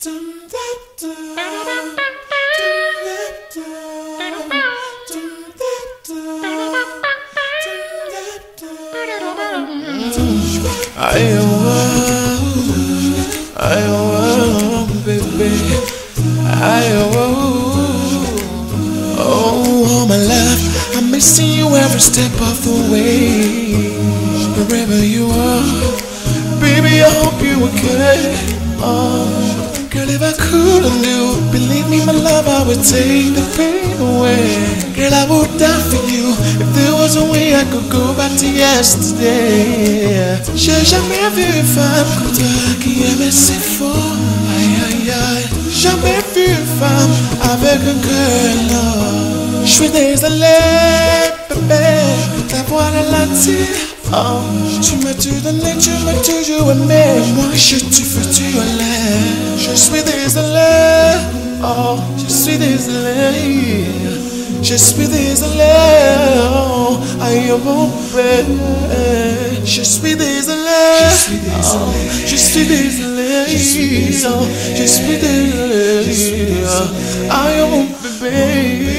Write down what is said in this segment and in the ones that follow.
Baby, oh my love, I'm missing you every step of the way. Wherever you are, baby, I hope you okay. Oh, girl, if I could undo, believe me, my love, I would take the pain away. Girl, I would die for you. If there was a way I could go back to yesterday. J'ai jamais vu une femme comme toi qui aimait si fort. Aïe aïe aïe. Jamais vu une femme avec un cœur là. Je suis désolé, bébé, d'avoir relaté. Oh, tu m'as tout donné, tu m'as toujours aimé. Moi, je te veux tu allais. Je suis désolé, oh, je suis désolé. Je suis désolé, oh, aïe, mon bébé. Je suis désolé, oh, je suis désolé, oh, je suis désolé, aïe, mon bébé.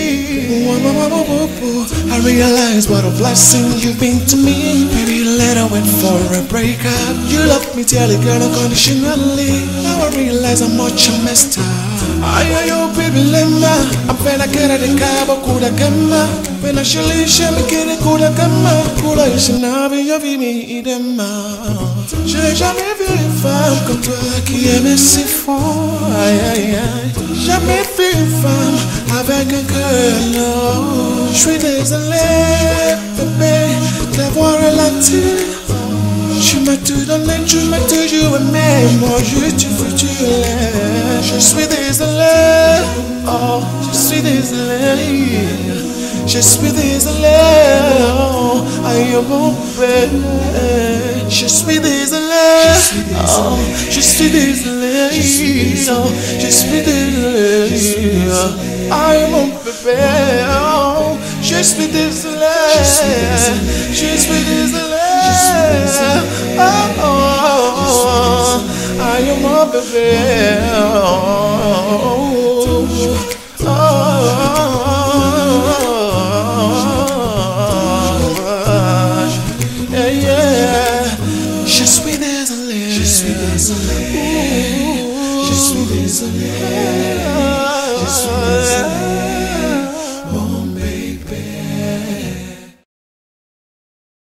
I realize what a blessing you've been to me. Baby, let I went for a breakup. You love me, tell it, girl, unconditionally. Now I realize how much I messed up. Ay, yo, baby, lema. Appena che era di cabo, cura gamma. Appena scelisce, mi chiede cura gamma. Cura io se navi, io vi mi idema. J'ai jamais vu une femme comme toi qui aimait si fort. Aïe, aïe, aïe. Jamais vu une femme avec un cœur lourd. Je suis désolé, bébé, d'avoir relaté. Tu m'as tout donné, tu m'as toujours aimé. Moi, je te veux, tu l'es. Je suis désolé, oh, je suis désolé. Je suis désolé, oh, aïe, mon bébé. Je suis désolé, oh, je suis désolé, oh, je suis désolé, aïe, mon bébé, oh, je suis désolé, je suis désolé, oh, aïe, mon bébé, Je suis désolé, je suis désolé, je suis désolé, je suis désolé.